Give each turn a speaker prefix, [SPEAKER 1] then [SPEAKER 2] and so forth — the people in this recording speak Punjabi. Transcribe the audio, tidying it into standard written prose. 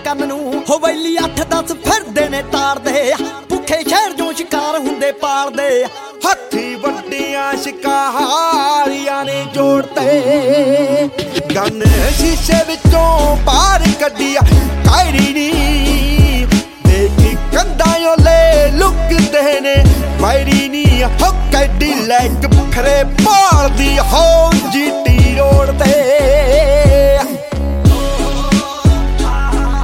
[SPEAKER 1] ਕੰਨ ਨੂੰ ਹੋ ਵੈਲੀ 8-10 ਫਿਰਦੇ ਨੇ ਤਾੜਦੇ ਭੁੱਖੇ ਸ਼ਹਿਰ ਜੋ ਸ਼ਿਕਾਰ ਹੁੰਦੇ ਪਾਲਦੇ
[SPEAKER 2] ਹੱਥੀ ਵੱਡੀਆਂ ਸ਼ਿਕਾਰੀਆਂ ਨੇ ਜੋੜਤੇ ਗਨ ਸ਼ੀਸ਼ੇ ਵਿੱਚੋਂ ਬਾਹਰ ਕੱਢਿਆ ਕਾਇਰੀ ਨੀ ਦੇਖੀ ਕੰਧਾਂ ਓਲੇ ਲੁਕਦੇ ਨੇ ਵਾਇਰੀ ਨੀ ਹੋ ਕੈਡੀ ਲੈਕ ਖਰੇ ਭਾਲਦੀ ਹੋ ਜੀ